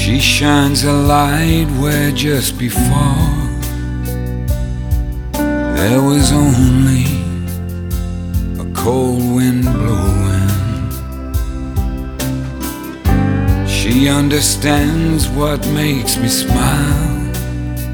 She shines a light where just before there was only a cold wind blowing. She understands what makes me smile